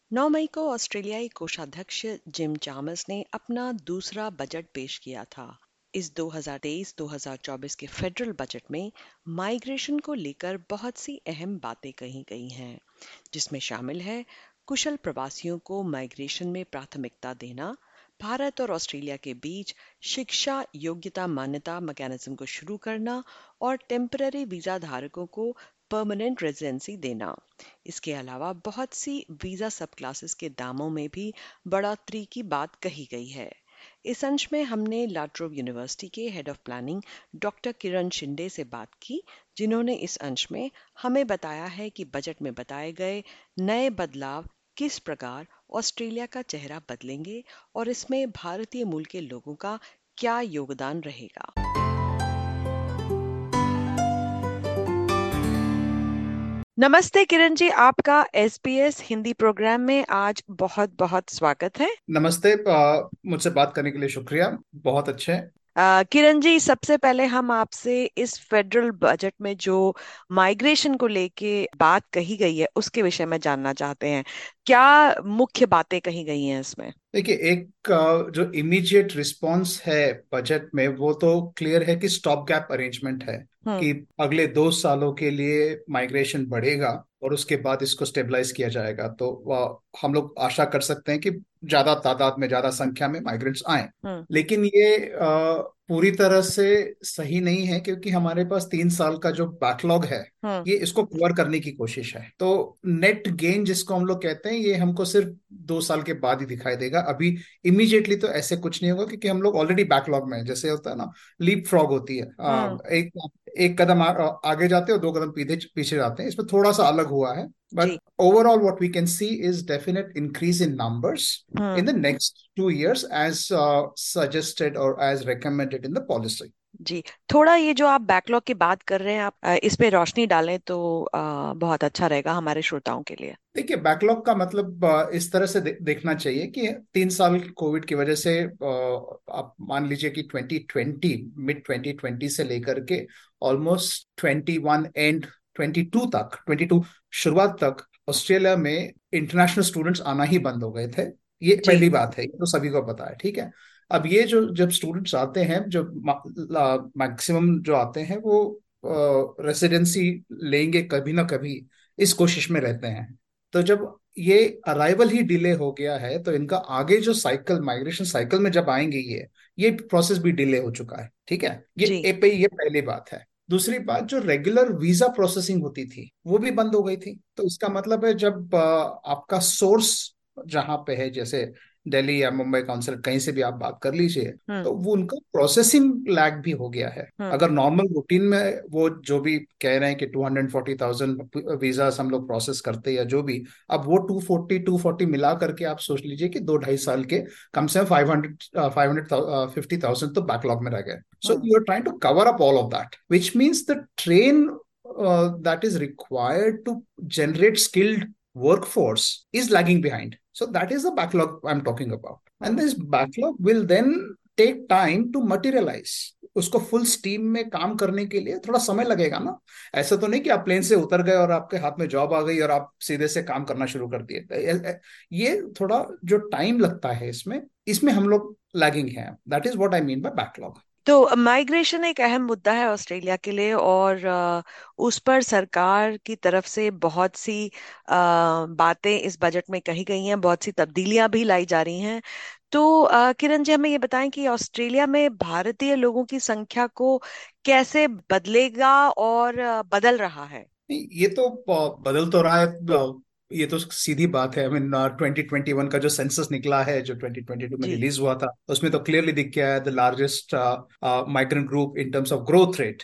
9 मई को ऑस्ट्रेलियाई कोषाध्यक्ष जिम चामर्स ने अपना दूसरा बजट पेश किया था। इस 2023-2024 के फेडरल बजट में माइग्रेशन को लेकर बहुत सी अहम बातें कही गई हैं, जिसमें शामिल है कुशल प्रवासियों को माइग्रेशन में प्राथमिकता देना, भारत और ऑस्ट्रेलिया के बीच शिक्षा योग्यता मान्यता मैकेनिज्म को शुरू करना और टेम्पररी वीजा धारकों को परमानेंट रेजिडेंसी देना। इसके अलावा बहुत सी वीजा सब क्लासेस के दामों में भी बढ़ोतरी की बात कही गई है। इस अंश में हमने लाट्रोब यूनिवर्सिटी के head of planning doctor Kiran Shinde से बात की, जिन्होंने इस अंश में हमें बताया है कि बजट में बताए गए नए बदलाव किस प्रकार ऑस्ट्रेलिया का चेहरा बदलेंगे और इसमें भारतीय मूल के लोगों का क्या योगदान रहेगा। नमस्ते किरण जी, आपका एसबीएस हिंदी प्रोग्राम में आज बहुत बहुत स्वागत है। नमस्ते। मुझसे बात करने के लिए शुक्रिया। बहुत अच्छे। किरण जी, सबसे पहले हम आपसे इस फेडरल बजट में जो माइग्रेशन को लेके बात कही गई है उसके विषय में जानना चाहते हैं। क्या मुख्य बातें कही गई हैं इसमें? देखिए, एक जो इमीडिएट रिस्पांस है बजट में, वो तो क्लियर है कि स्टॉप गैप अरेंजमेंट है हम्म। कि अगले 2 सालों के लिए माइग्रेशन बढ़ेगा और उसके बाद इसको स्टेबलाइज किया जाएगा। तो हम लोग आशा कर सकते हैं कि ज्यादा तादाद में, ज्यादा संख्या में माइग्रेंट्स आए। हम्म। लेकिन ये पूरी तरह से सही नहीं है, क्योंकि हमारे पास 3 साल का जो बैकलॉग है, हम्म। ये इसको कवर करने की कोशिश है। तो नेट गेन जिसको हम लोग कहते हैं, ये हमको सिर्फ 2 साल के बाद ही दिखाई देगा। अभी इमीडिएटली तो ऐसे कुछ नहीं होगा, क्योंकि हम लोग ऑलरेडी बैकलॉग में हैं। जैसे होता है ना, लीप फ्रॉग होती है। हम्म। एक एक कदम आगे जाते हैं और 2 कदम पीछे पीछे जाते हैं। इसमें थोड़ा सा अलग हुआ है, जी। But overall what we can see is definite increase in numbers in hmm. the next 2 years, as suggested or as recommended in the policy. जी, थोड़ा ये जो आप बैकलॉग की बात कर रहे हैं, आप इस पे रोशनी डालें तो बहुत अच्छा रहेगा हमारे श्रोताओं के लिए। देखिए, बैकलॉग का मतलब इस तरह से देखना चाहिए कि 3 साल कोविड की वजह से, आप मान लीजिए कि 2020, मिड 2020 से लेकर के ऑलमोस्ट 21 एंड 22 तक, 22 शुरुआत तक ऑस्ट्रेलिया में इंटरनेशनल स्टूडेंट्स आना ही बंद हो गए थे। ये जी। पहली बात है, ये तो सभी को पता है, ठीक है। अब ये जो जब स्टूडेंट्स आते हैं, जो मैक्सिमम जो आते हैं, वो रेसिडेंसी लेंगे कभी ना कभी, इस कोशिश में रहते हैं। तो जब ये अराइवल ही डिले हो गया है, तो इनका आगे जो साइकिल, माइग्रेशन साइकिल में जब आएंगे, ये प्रोसेस भी डिले हो चुका है, ठीक है। जी। ये पहली बात है। दूसरी बात, जो रेगुलर वीजा प्रोसेसिंग होती थी, वो भी बंद हो गई थी। तो इसका मतलब है, जब आपका सोर्स जहां पे है, जैसे दिल्ली या मुंबई काउंसिल, कहीं से भी आप बात कर लीजिए, हम्म। तो वो उनका प्रोसेसिंग लैग भी हो गया है। हम्म। अगर नॉर्मल रूटीन में वो जो भी कह रहे हैं कि 240,000 वीजा हम लोग प्रोसेस करते हैं या जो भी, अब वो 240 मिला करके आप सोच लीजिए कि 2-2.5 साल के कम से कम 550,000 तो बैकलॉग में रह गए। So hmm. You are trying to cover up all of that, which means the train that is required to generate skilled workforce is lagging behind. So that is the backlog I'm talking about. And hmm. this backlog will then take time to materialize. उसको full steam में काम करने के लिए थोड़ा समय लगेगा ना। ऐसा तो नहीं कि आप प्लेन से उतर गए और आपके हाथ में जॉब आ गई और आप सीधे से काम करना शुरू कर दिए। ये थोड़ा जो टाइम लगता है, इसमें इसमें हम लोग लैगिंग हैं। That is what I mean by backlog. तो माइग्रेशन एक अहम मुद्दा है ऑस्ट्रेलिया के लिए और उस पर सरकार की तरफ से बहुत सी बातें इस बजट में कही गई हैं, बहुत सी तब्दीलियां भी लाई जा रही हैं। तो किरण जी, हमें ये बताएं कि ऑस्ट्रेलिया में भारतीय लोगों की संख्या को कैसे बदलेगा और बदल रहा है? ये तो बदल तो रहा है। ये तो सीधी बात है। आई मीन, 2021 का जो सेंसस निकला है, जो 2022 में जी। रिलीज हुआ था, उसमें तो क्लियरली दिख गया है, the largest migrant group in terms of growth rate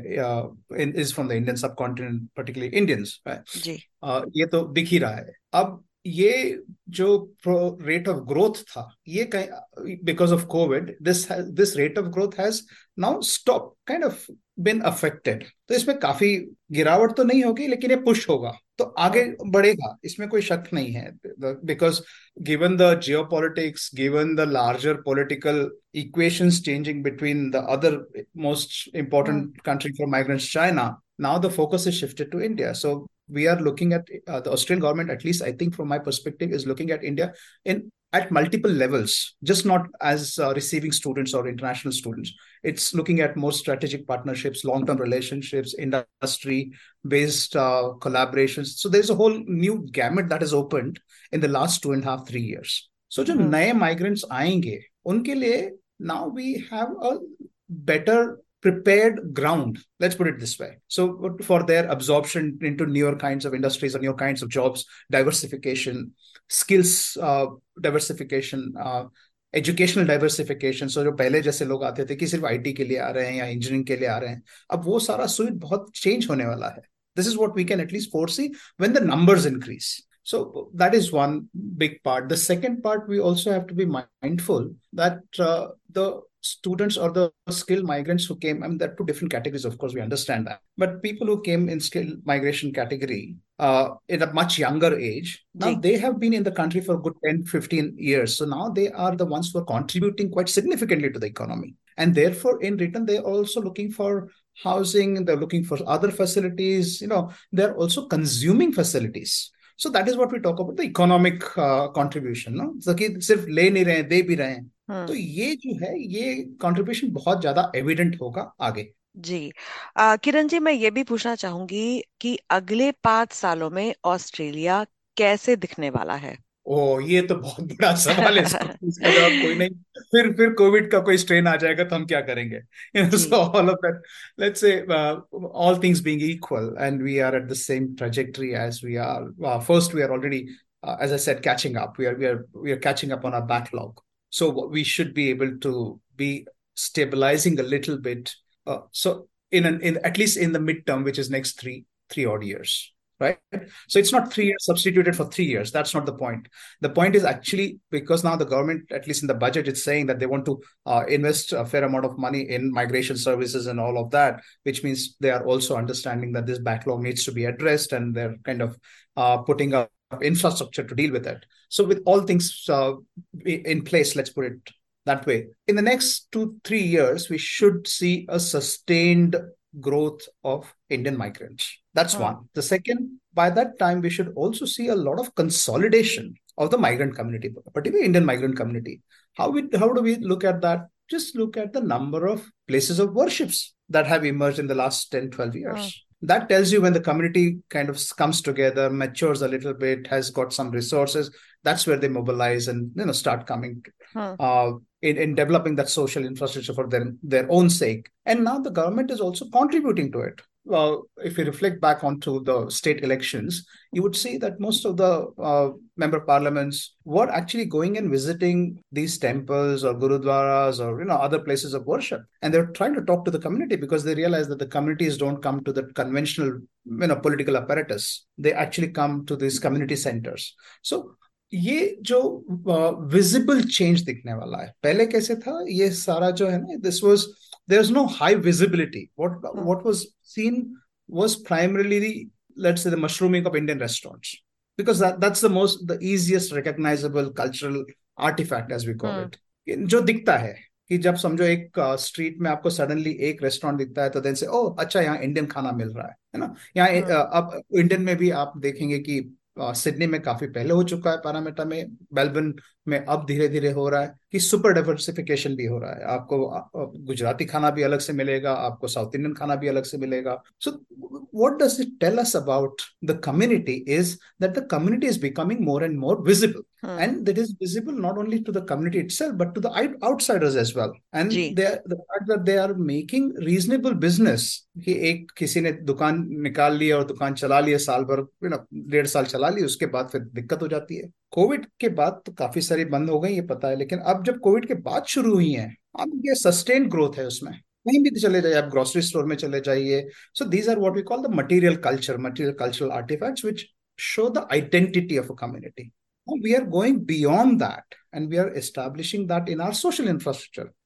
is from the Indian subcontinent, particularly Indians. जी। ये तो दिख ही रहा है। अब ये जो रेट ऑफ ग्रोथ था, ये because of Covid, this rate of growth has now stop, kind of been affected. तो इसमें काफी गिरावट तो नहीं होगी, लेकिन ये पुश होगा तो आगे हम्म। बढ़ेगा, इसमें कोई शक नहीं है। Because given the geopolitics, given the larger political equations changing between the other most hmm. important country for migrants, China, now the focus is shifted to India. So we are looking at the Australian government, at least I think from my perspective, is looking at India in at multiple levels, just not as receiving students or international students. It's looking at more strategic partnerships, long-term relationships, industry-based collaborations. So there's a whole new gamut that has opened in the last 2.5, 3 years. So जो हम्म। नए migrants आएंगे उनके लिए now we have a better prepared ground, let's put it this way, so for their absorption into newer kinds of industries or newer kinds of jobs, diversification, skills diversification, educational diversification. So जो पहले जैसे लोग आते थे कि सिर्फ IT के लिए आ रहे हैं या इंजीनियरिंग के लिए आ रहे हैं, अब वो सारा सुइट बहुत चेंज होने वाला है. This is what we can at least foresee when the numbers increase. So that is one big part. The second part, we also have to be mindful that the students or the skilled migrants who came, I mean, there are two different categories, of course, we understand that. But people who came in skilled migration category in a much younger age, now जी। they have been in the country for a good 10, 15 years. So now they are the ones who are contributing quite significantly to the economy. And therefore, in return, they are also looking for housing, they're looking for other facilities, they're also consuming facilities. So that is what we talk about, the economic contribution, no? So कि सिर्फ ले नहीं रहे हैं, दे भी रहे हैं. तो हम्म। ये जो है, ये कंट्रीब्यूशन बहुत ज्यादा एविडेंट होगा आगे. जी। किरण जी, मैं ये भी पूछना चाहूंगी कि अगले 5 सालों में ऑस्ट्रेलिया कैसे दिखने वाला है? ओ, ये तो बहुत बड़ा सवाल है. इसका जवाब कोई नहीं. फिर कोविड का कोई स्ट्रेन आ जाएगा तो हम क्या करेंगे? जी। So all of that, let's say all things being equal and we are at the same trajectory as we are, first we are already, as I said, catching up. We are catching up on our backlog. So we should be able to be stabilizing a little bit. So in at least in the midterm, which is next three odd years, right? So it's not 3 years substituted for 3 years. That's not the point. The point is actually because now the government, at least in the budget, it's saying that they want to invest a fair amount of money in migration services and all of that, which means they are also understanding that this backlog needs to be addressed, and they're kind of putting up infrastructure to deal with it. So with all things in place, let's put it that way, in the next 2, 3 years, we should see a sustained growth of Indian migrants. That's hmm. one. The second, by that time, we should also see a lot of consolidation of the migrant community, particularly Indian migrant community. How do we look at that? Just look at the number of places of worships that have emerged in the last 10, 12 years. Hmm. That tells you when the community kind of comes together, matures a little bit, has got some resources, that's where they mobilize and start coming hmm. in developing that social infrastructure for their own sake. And now the government is also contributing to it. If you reflect back onto the state elections, you would see that most of the member parliaments were actually going and visiting these temples or gurudwaras or other places of worship, and they're trying to talk to the community because they realize that the communities don't come to the conventional political apparatus. They actually come to these community centers. So ये जो visible change दिखने वाला है, पहले कैसे था ये सारा जो है ना, this was, there is no high visibility. Hmm. What was seen was primarily, let's say, the mushrooming of Indian restaurants, because that's the easiest recognizable cultural artifact, as we call hmm. it. जो दिखता है कि जब समझो एक street में आपको suddenly एक रेस्टोरेंट दिखता है तो देन से ओ अच्छा, यहाँ इंडियन खाना मिल रहा है ना. यहाँ हम्म। अब इंडियन में भी आप देखेंगे कि सिडनी में काफी पहले हो चुका है, पैरामीटर में, मेलबर्न में अब धीरे धीरे हो रहा है कि सुपर डाइवर्सिफिकेशन भी हो रहा है. आपको गुजराती खाना भी अलग से मिलेगा, आपको साउथ इंडियन खाना भी अलग से मिलेगा. So what does it tell us about the community is that the community is becoming more and more visible, hmm. and that is visible not only to the community itself but to the outsiders as well. And जी। the fact that they are making reasonable business, कि एक किसी ने दुकान निकाल लिया और दुकान चला लिया साल भर, 1.5 साल चला ली, उसके बाद फिर दिक्कत हो जाती है. कोविड के बाद तो काफी सारी बंद हो गई, ये पता है, लेकिन अब जब कोविड के बाद शुरू हुई है, अब ये सस्टेन ग्रोथ है उसमें. कहीं भी चले जाइए, आप ग्रोसरी स्टोर में चले जाइए. So these are what we call the material cultural artifacts which show the identity of a community. We are going beyond that, and we are establishing that in our social infrastructure.